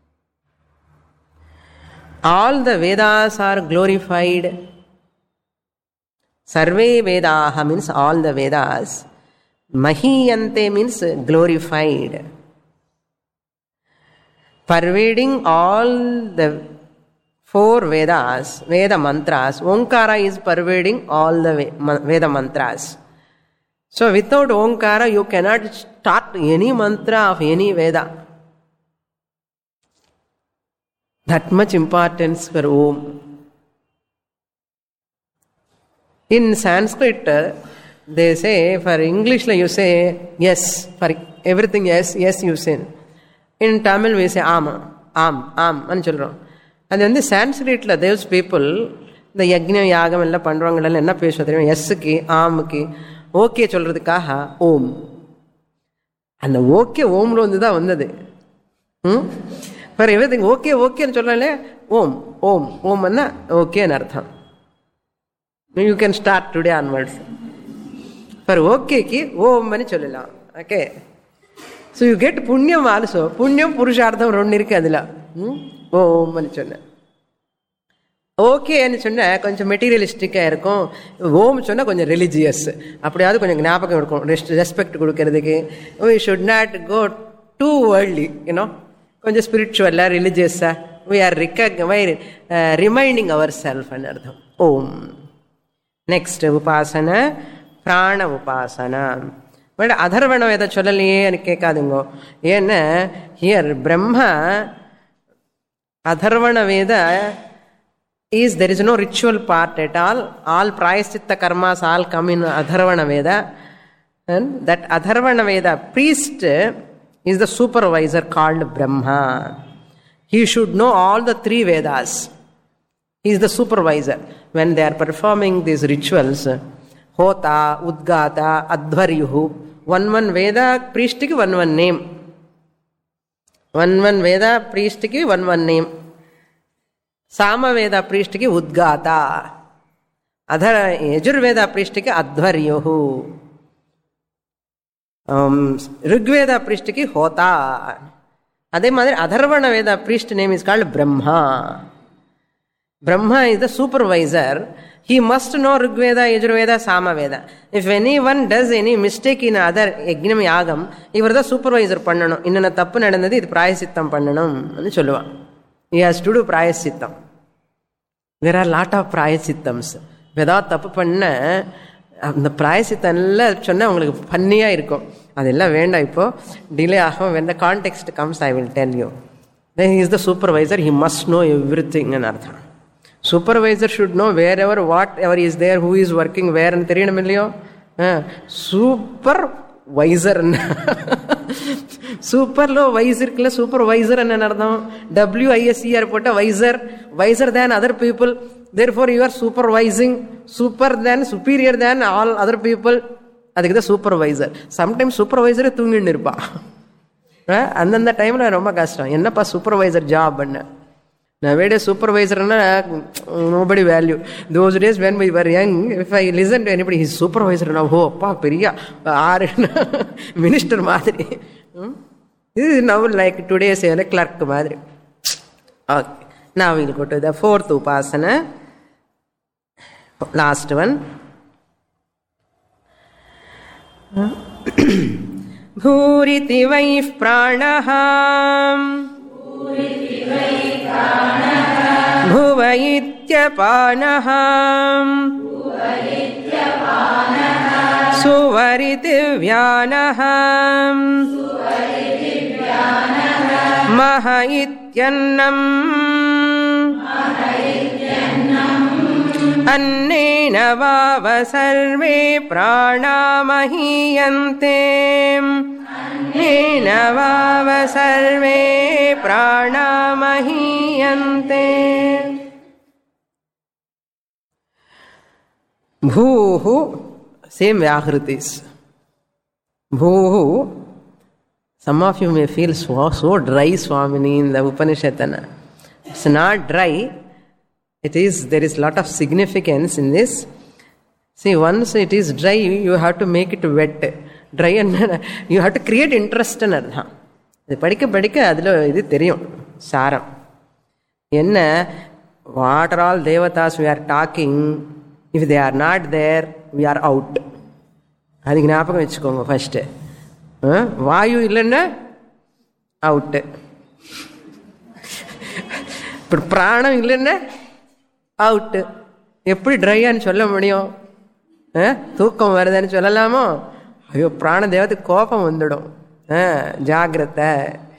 all the Vedas are glorified. Sarve Vedaha means all the Vedas. Mahiyante means glorified. Pervading all the four Vedas, Veda mantras, Omkara is pervading all the Veda mantras. So without Omkara you cannot start any mantra of any Veda. That much importance for Om. In Sanskrit, they say, for English you say yes, for everything yes, yes you say. In Tamil we say ஆமா ஆம் ஆம் ன்னு சொல்கிறோம். அது வந்து சான்ஸ்கிரிட்டில் Dev's people இந்த யக்ஞம் யாகம் எல்லாம் பண்ணுறவங்களெல்லாம் என்ன பேசுவோம் தெரியுமா? எஸ்ஸுக்கு ஆமுக்கு ஓகே சொல்கிறதுக்காக ஓம். அந்த ஓகே ஓம்ல வந்து தான் வந்தது. ம் ஃபார் எவ்ரிதிங் ஓகே ஓகேன்னு சொல்லலே ஓம் ஓம் ஓம்னா ஓகேன்னு அர்த்தம். You can start today onwards. For ஓகேக்கு ஓம் అని சொல்லலாம். ஓகே, ஸோ யூ கெட் புண்ணியம் ஆல்சோ. புண்ணியம் புருஷார்த்தம் ரெண்டு இருக்கு அதில். ஓம் అని சொன்ன ஓகேன்னு சொன்ன கொஞ்சம் மெட்டீரியலிஸ்டிக்காக இருக்கும். ஓம் சொன்னால் கொஞ்சம் ரிலிஜியஸ், அப்படியாவது கொஞ்சம் ஞாபகம் இருக்கும், ரெஸ்ட் ரெஸ்பெக்ட் கொடுக்கறதுக்கு. We should not go to worldly, you know, கொஞ்சம் ஸ்பிரிச்சுவலாக ரிலிஜியஸாக வி ஆர் ரிகக் ரிமைண்டிங் அவர் செல்ஃப்னு அர்த்தம் ஓம். நெக்ஸ்ட் உபாசன பிராண உபாசனா. பட் அதர்வணம் எதை சொல்லலையேன்னு கேட்காதுங்கோ. ஏன்னா ஹியர் பிரம்ம அதர்வண வேத is there is no ritual part at all. All prayaschitta karmas all come in Atharvana Veda, and that Atharvana Veda priest is the supervisor called Brahma. He should know all the three Vedas. He is the supervisor when they are performing these rituals. Hota, Udgata, Advaryuhu. One one Veda priest ki one one name. One one Veda priest ki one one name. Samaveda प्रीष्ट की उद्गाता, अधर यजुर्वेद प्रीष्ट की अध्वर्युः, ऋग्वेद प्रीष्ट की होता. अदे मादिरि Atharvana Veda priest name is called Brahma. Brahma is the supervisor. He must know Rigveda, Yajurveda, Samaveda. If anyone does any mistake in other yajnam yagam, ivar the supervisor பண்ணணும். இன்னன தப்பு நடந்தது, இது பிராயசித்தம் பண்ணணும் ன்னு சொல்லுவான். He has to do பிராயசித்தம். There are lot of பிராயசித்தம்ஸ். ஏதாவது தப்பு பண்ண அந்த பிராயசித்தம் எல்லாம் சொன்னால் உங்களுக்கு ஃபன்னியாக இருக்கும். அதெல்லாம் வேண்டாம், இப்போ டிலே ஆகும். when the context comes I will tell you. Then he is the supervisor. He must know everything ன்னு அர்த்தம். Supervisor should know wherever whatever is there, who is working where ன்னு தெரியணும் இல்லையோ. சூப்பர் வைசர், சூப்பர்ல வைஸ் இருக்குல்ல, supervisor என்ன அர்த்தம்? டபிள்யூ ஐஎஸ்இஆர் போட்ட visor, visor than other people. Therefore you are supervising, super than superior than all other people. அதுக்கு தான் சூப்பர்வைசர். சம்டைம்ஸ் சூப்பர்வைசரே தூங்கின்னு இருப்பான். அந்தந்த டைம்ல ரொம்ப கஷ்டம். என்னப்பா சூப்பர்வைசர் ஜாப் பண்ண? Nowadays supervisor na nobody value. Those days when we were young, if I listen to anybody, he's supervisor now. Oh, pa periya R minister madri. This is now like today say a clerk madri. Okay, now we'll go to the fourth upasana, last one. Bhuriti vaif pranaha भुव इत्यपानः सुवरितिव्यानः मह इत्यन्नम् अन्नेन वाव सर्वे प्राणा महीयन्ते. अन्नेन वाव सर्वे प्राणा महीयन्ते. भूः same vyahritis. Bhuhu, some of you may feel so, so dry, Swamini, in the Upanishadana. It's not dry. It is, there is lot of significance in this. See, once it is dry, you have to make it wet. Dry and you have to create interest in it. இது படிக்க படிக்க அதில் இது தெரியும் சாரம் என்ன. What are all devatas we are talking, if they are not there we are out. அதுக்கு ஞாபகம் வச்சுக்கோங்க ஃபர்ஸ்ட். வாயு இல்லைன்னா அவுட்டு, இப்போ பிராணம் இல்லைன்னா அவுட்டு. எப்படி ட்ரையான்னு சொல்ல முடியும்? தூக்கம் வருதுன்னு சொல்லலாமோ? ஐயோ, பிராண தேவத்துக்கு கோபம் வந்துடும். ஜாகிரதை.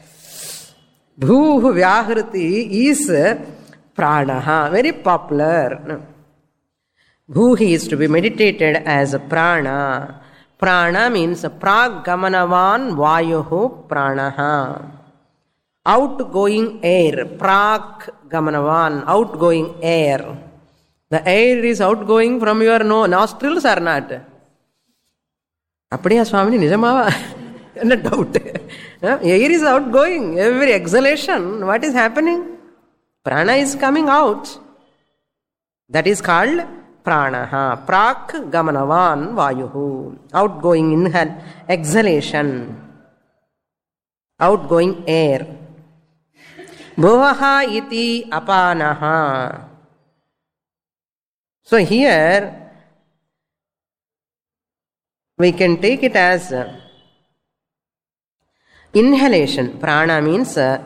Bhuhu vyahriti is pranaha, very popular. Bhuhi is to be meditated as a prana. Prana means prag gamanavan vayuhu pranaha. outgoing air, prak gamanavan, outgoing air. The air is outgoing from your no, nostrils or not? Appadiya Swamini, nijamava? No doubt. Air is outgoing. Every exhalation, what is happening? Prana is coming out. That is called pranaha. Prak gamanavan vayuhu. Outgoing inhal, exhalation. Outgoing air. Bhuvaha iti apanaha. So here we can take it as inhalation. Prana means uh,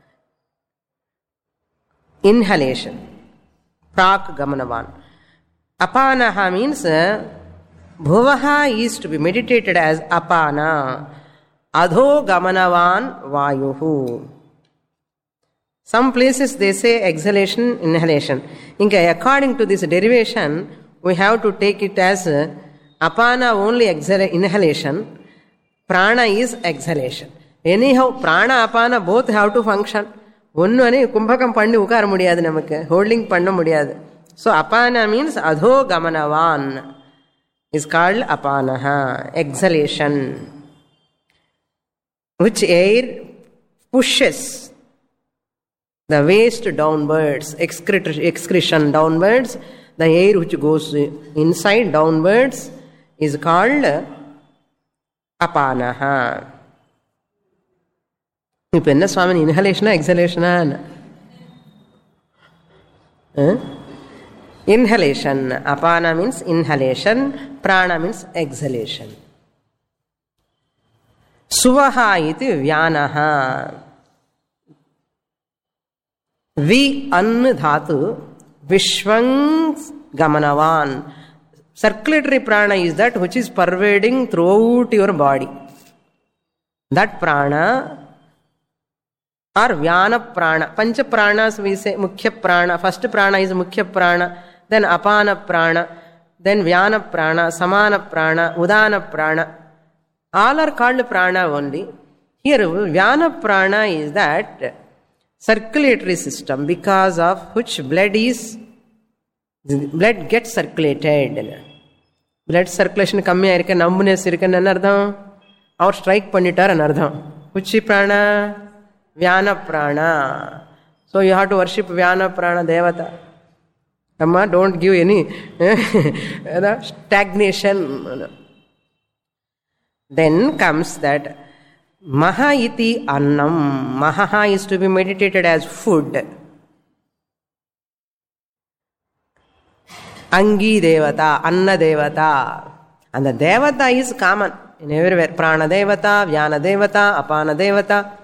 inhalation. Prak gamanavan. Apanaha means uh, bhuvaha is to be meditated as apana. Adho gamanavan vayuhu. Some places they say exhalation, inhalation. According to this derivation, we have to take it as uh, apana only exhala- inhalation. Prana is exhalation. Anyhow, prana, apana both have to function. Onnu ane kumbhakam panni ukara mudiyadu namakku. Holding panna mudiyadu. So apana means adho gamanavan is called apanaha, exhalation. Which air pushes the waste downwards, excret- excretion downwards. The air which goes inside downwards is called apanaha. Now, என்ன சுவாமி இன்ஹலேஷனா எக்ஸலேஷனா? Inhalation. Apana means inhalation. Prana means exhalation. Suvaha iti vyanaha. Vi an dhatu vishwang gamanavan. Circulatory prana is that which is pervading throughout your body. That prana or vyana prana. Pancha pranas we say mukhya prana. First prana is mukhya prana. Then apana prana. Then vyana prana, samana prana, udana prana. All are called prana only. Here vyana prana is that circulatory system because of which blood is blood gets circulated. Blood circulation kammiya irukku, numbness irukku enna ardham? Or strike pannittar enna ardham. Which prana? Vyana prana. So you have to worship Vyana prana devata. Amma, don't give any stagnation. Then comes that maha iti annam. Maha is to be meditated as food. Angi devata, anna devata. And the devata is common in everywhere. Prana devata, Vyana devata, apana devata,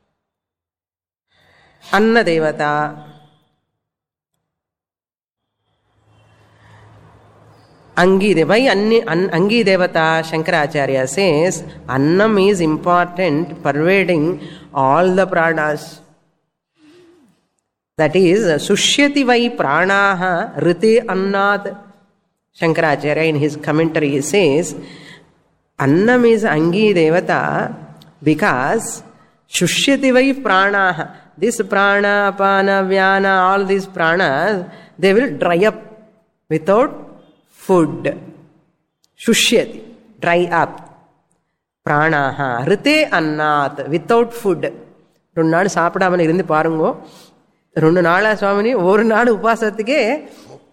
anna devata. Angi devata. Why Angi devata? Shankaracharya says annam is important, pervading all the pranas. That is, sushyati vai pranaha rite annat. Shankaracharya in his commentary he says, annam is Angi devata because sushyati vai pranaha. This prana, apana, vyana, all these pranas, they will dry up without food. Shushyati, dry up. Pranaha, rite annat, without food. Rendu naadu saapadamal irundhu paarengo. Rendu naala swamini oru naadu upasathike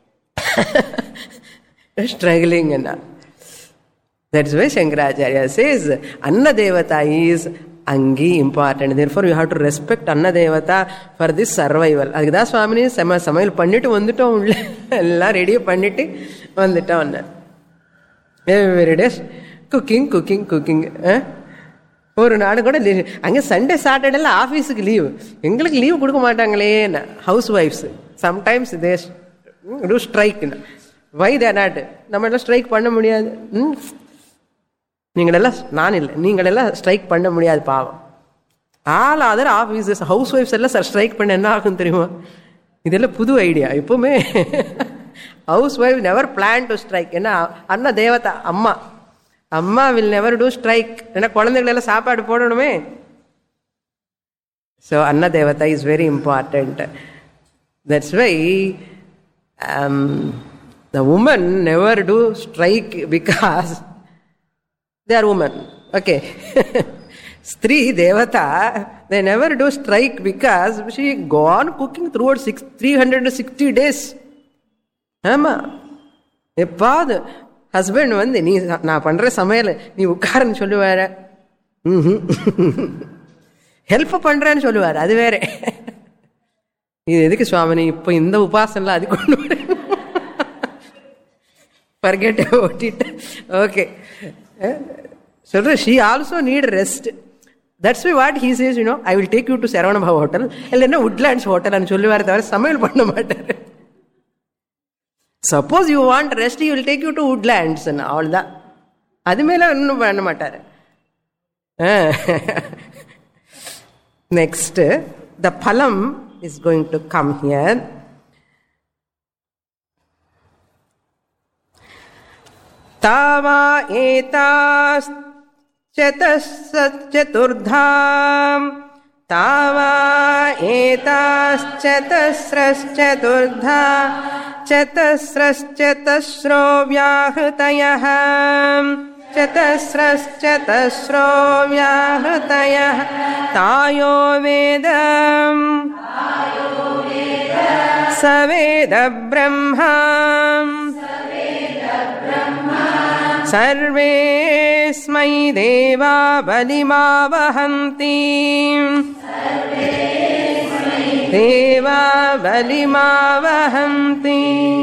struggling enna. That's why Shankaracharya says anna devata is Angi important. Therefore you have to respect anna devata for this survival. Adha swamini samayal pannittu vandittom ulla ella ready pannittu vandittom. Every day cooking cooking cooking. ஒரு நாடு கூட அங்கே Sunday Saturday எல்லாம் ஆஃபீஸுக்கு leave, எங்களுக்கு leave கொடுக்க மாட்டாங்களே. ஹவுஸ் ஒய்ஃப்ஸ் sometimes they do strike. Why they not? நம்ம எல்லாம் ஸ்ட்ரைக் பண்ண முடியாது. நீங்களெல்லாம், நான் இல்லை, நீங்களெல்லாம் ஸ்ட்ரைக் பண்ண முடியாது பாவம். ஆல் அதர் ஆஃபீஸஸ் ஹவுஸ் ஒய்ஃப்ஸ் எல்லாம் சார் ஸ்ட்ரைக் பண்ண என்ன ஆகும் தெரியுமா? இதெல்லாம் புது ஐடியா. எப்பவுமே housewife never plan to strike. ஏன்னா அண்ணா தேவதா அம்மா அம்மா வில் நெவர் டூ ஸ்ட்ரைக். ஏன்னா குழந்தைகளெல்லாம் சாப்பாடு போடணுமே. So Anna Devata is very important. That's why um, the women never do strike because they are women. Okay. Stri Devata, they never do strike because she go on cooking throughout six, three hundred sixty days. Ama. Epad husband வந்து நீ நான் பண்ற சமையல் நீ உட்காருன்னு சொல்லுவார, help பண்றேன்னு சொல்லுவாரு. அது வேற. இது எதுக்கு சுவாமினி இப்ப இந்த உபாசனல அது கொண்டு வர forget about it. Okay. So she also need rest. That's why what he says, you know, I will take you to Saravana Bhava Hotel, இல்லைன்னா Woodlands Hotel and சொல்லுவாரு தவிர சமையல் பண்ண மாட்டாரு. Suppose you want rest, he will take you to Woodlands and all that. அது மேல இன்னும் பண்ண மாட்டாரு. Next, the phalam is going to come here. Tava etas chatas chaturdham Tava etas chatasras chaturdha chatasras chatasro vyahritayah chatasras chatasro vyahritayah tayo vedam saveda brahmam सर्वेस्मै देवा बलिमावहन्ति देवा बलिमावहन्ति.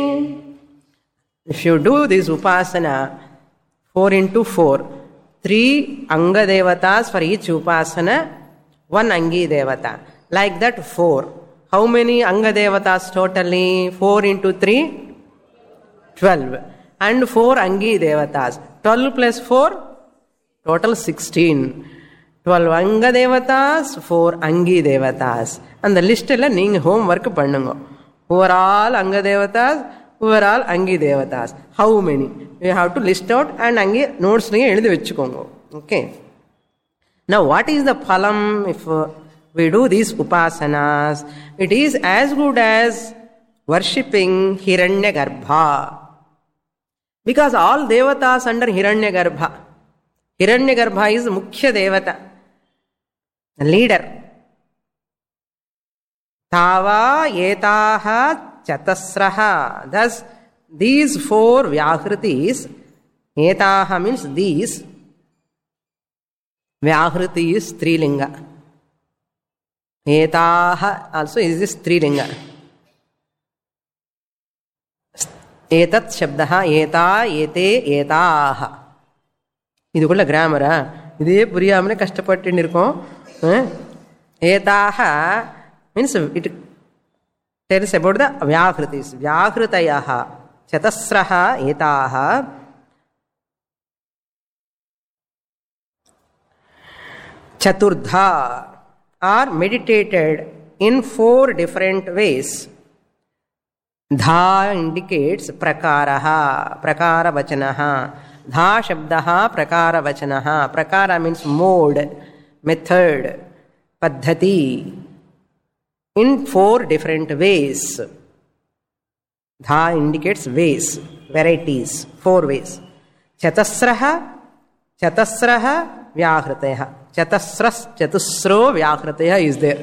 If you do this upasana four into four, three anga devatas for each upasana, one angi devata. Like that four. How many anga devatas totally? Four into three? Twelve. And four Angi Devatas. twelve plus four, total sixteen. twelve Anga Devatas, four Angi Devatas. And the list ella neenga homework pannungo. Who are all Anga Devatas? Who are all Angi Devatas? How many? You have to list out and Angi notes ninge eludhi vechukongo. Okay. Now what is the phalam if uh, we do these upasanas? It is as good as worshipping Hiranyagarbha. Because all devatas under Hiranyagarbha. Hiranyagarbha is Mukhya Devata, the leader. Tava etaha chatasraha. Thus, these four Vyahritis, etaha means these, Vyahriti is Strilinga. Etaha also is this Strilinga. Etat shabdaha eta ete etaha. Idukulla grammar. Idhe puriyamane kashtapattu irukom. Etaha means it tells about the Vyahritis. Vyahritayaha chatasraha etaha. Chaturdha are meditated in four different ways. Dha indicates prakaraha, prakara vachanaha. Dha shabdaha, prakara vachanaha. Prakara means mode, method, paddhati. In four different ways. Dha indicates ways, varieties, four ways. Chatasraha, chatasraha, vyahritaya. Chatasras, chatusro, vyahritaya is there.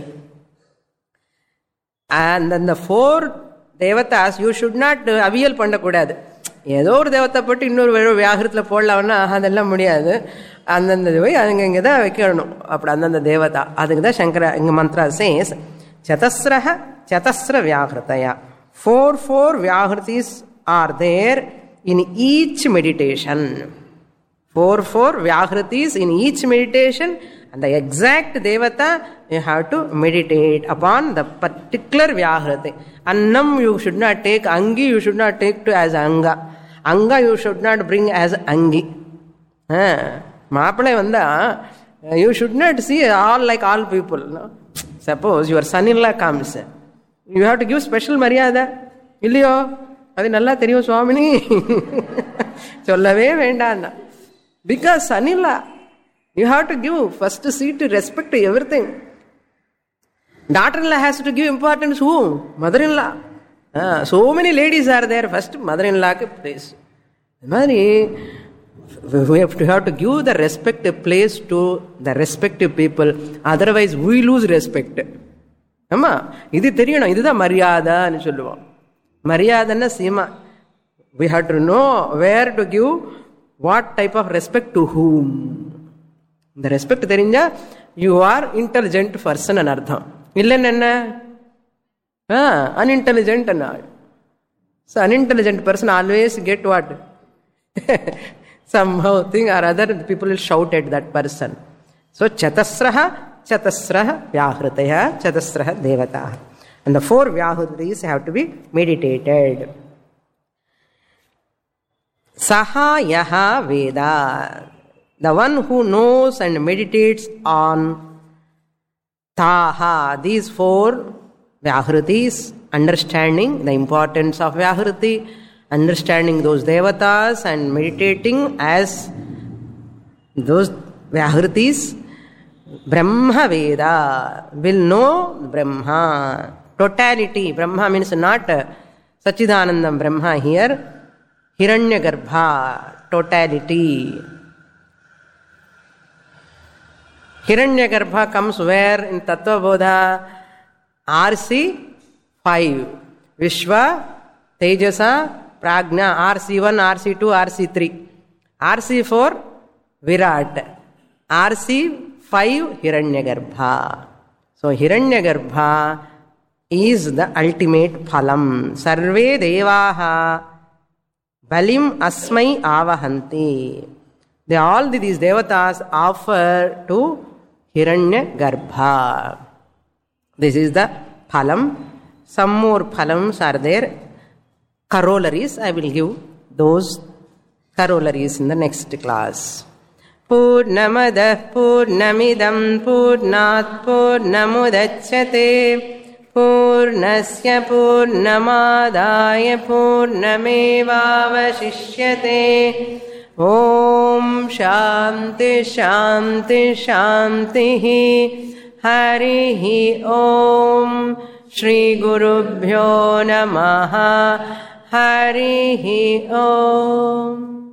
And then the four Devatas, you should not aviyal பண்ண கூடாது. ஏதோ ஒரு தேவத்தை போட்டு இன்னொரு வியாகிரத்துல போடலாம்னா அதெல்லாம் முடியாது. அந்தந்த போய் அங்க இங்க தான் வைக்கணும். அப்படி அந்தந்த தேவதா அதுக்கு தான் சங்கர இங்க மந்த்ரா சேஸ் சதஸ்ரஹ சதஸ்ர வியாகிருதயா. Four four Vyahritis are there in each meditation. Four four Vyahritis in each meditation. And the exact Devata, you have to meditate upon the particular Vyahriti. Annam you should not take, Angi you should not take to as Anga. Anga you should not bring as Angi. Maapalai vanda, you should not see all like all people. No? Suppose your son-in-law comes. You have to give special Maryada. Illiyo, adi nalla theriyum Swamini. Sollave vendana. Because son-in-law, you have to give first seat to respect to everything. Daughter-in-law has to give importance whom? Mother-in-law. Ah, so many ladies are there. First, mother-in-law ke place. We have to have to give the respective place to the respective people. Otherwise, we lose respect. Amma, idu theriyana, idu da maryada nu solluvom. Maryada na seema. We have to know where to give what type of respect to whom. The respect therinja, you are intelligent person an artham. Illenna? Ah, unintelligent and so unintelligent person always get what? Somehow thing or other, people will shout at that person. So chatasraha, chatasraha vyahritaya, chatasraha devataha. And the four vyahritis have to be meditated. Saha yaha veda. The one who knows and meditates on taha, these four vyahritis, understanding the importance of vyahriti, understanding those devatas and meditating as those vyahritis, Brahma Veda will know Brahma. Totality. Brahma means not Sachidanandam Brahma here. Hiranyagarbha. Totality. Hiranyagarbha comes where in Tattva Bodha? R C five. Vishwa, Tejasa, Prajna, R C one, R C two, R C three. R C four, Virat. R C five, Hiranyagarbha. So Hiranyagarbha is the ultimate phalam. Sarve devaha balim asmai avahanti. They all these devatas offer to Hiranyagarbha. This is the phalam. Some more phalams are there. Corollaries, I will give those corollaries in the next class. Purnamadah Purnamidam Purnat Purnamudachyate Purnasya Purnamadaya Purnamevavashishyate. Om Shanti Shanti Shanti Harihi Om Shri Gurubhyo Namaha Harihi Om.